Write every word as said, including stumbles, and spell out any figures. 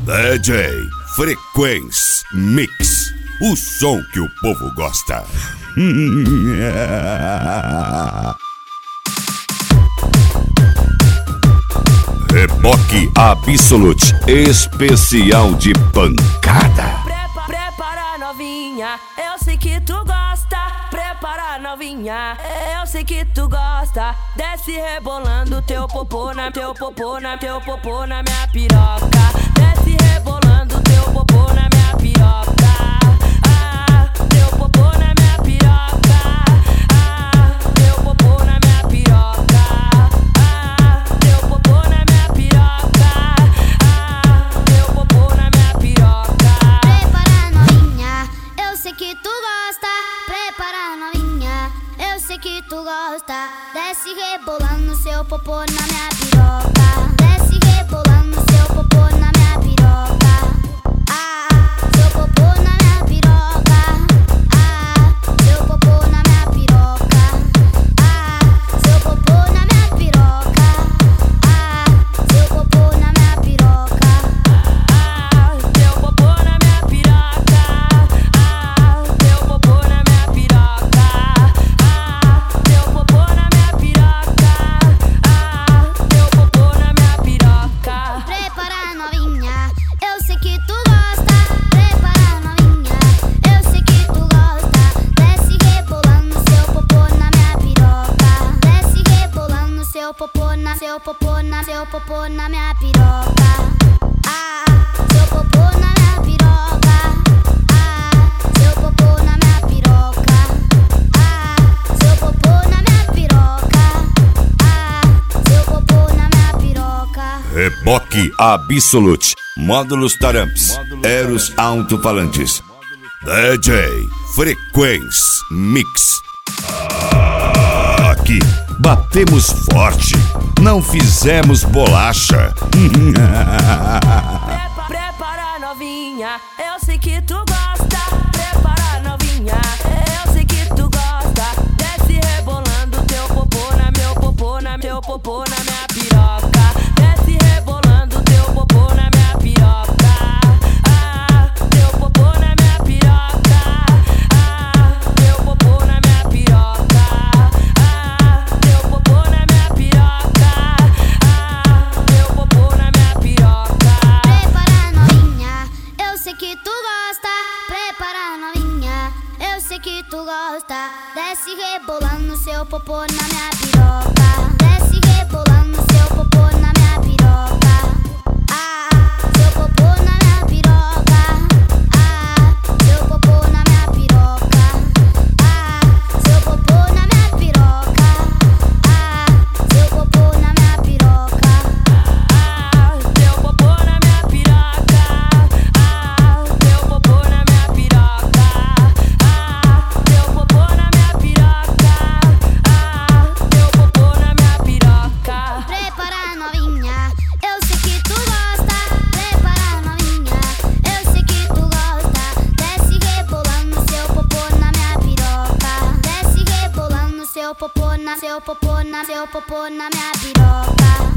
D J Frequency Mix, o som que o povo gosta. Reboque Absolute especial de pancada. Prepa, prepara novinha, eu sei que tu gosta. Prepara novinha, eu sei que tu gosta. Desce rebolando teu popô na, teu popô na, teu popô na minha piroca. Desce rebolando teu popô na minha piroca. Ah, teu popô na minha piroca. Ah, teu popô na minha piroca. Ah, teu popô na minha piroca. Ah, teu popô na minha piroca. Prepara novinha, eu sei que tu gosta. Prepara novinha, eu sei que tu gosta. Desce rebolando seu popô na minha piroca. Desce rebolando seu popô na minha piroca. Ah, seu popô na minha piroca. Ah, seu popô na minha piroca. Ah, seu popô na minha piroca. Ah, seu popô na minha piroca. Ah, teu popô na minha piroca. Ah, teu popô na minha piroca. Ah, teu popô na minha piroca. Ah, teu popô na minha piroca. Prepara novinha, eu sei que tu gosta. Prepara novinha, eu sei que tu gosta. Desce rebolando seu popô na minha piroca. Desce rebolando seu popô na, seu popô na, seu popô na minha piroca. Ah, seu popô na minha piroca. Ah, seu popô na minha piroca. Ah, seu popô na minha piroca. Ah, seu popô na minha piroca. Reboque Absolute, módulos Taramps, Eros alto-falantes. D J Frequency Mix. Aqui batemos forte, não fizemos bolacha. Prepa, prepara novinha, eu sei que tu gosta. Prepara novinha, eu sei que tu gosta. Desce rebolando teu popô na meu popô na meu popô na minha piroca. Desce rebolando teu popô na minha piroca. Ah, teu popô na minha piroca. Ah, teu popô na minha piroca. Ah, teu popô na minha piroca. Ah, teu popô na minha piroca. Prepara novinha, eu sei que tu gosta. Prepara novinha, eu sei que tu gosta. Desce rebolando seu popô na minha piroca. Desce rebolando seu popô na minha piroca. Ah, seu popô na minha piroca. Ah, seu popô na minha piroca. Ah, seu popô na minha piroca. Ah, seu popô na minha piroca. Ah, teu popô na minha piroca. Ah, teu popô na minha piroca. Ah, teu popô na minha piroca. Ah, teu popô na minha piroca. Prepara novinha, eu sei que tu gosta. Prepara novinha, eu sei que tu gosta. Desce rebolando seu popô na minha piroca. Desce rebolando seu popô na, seu popô na, seu popô na minha piroca.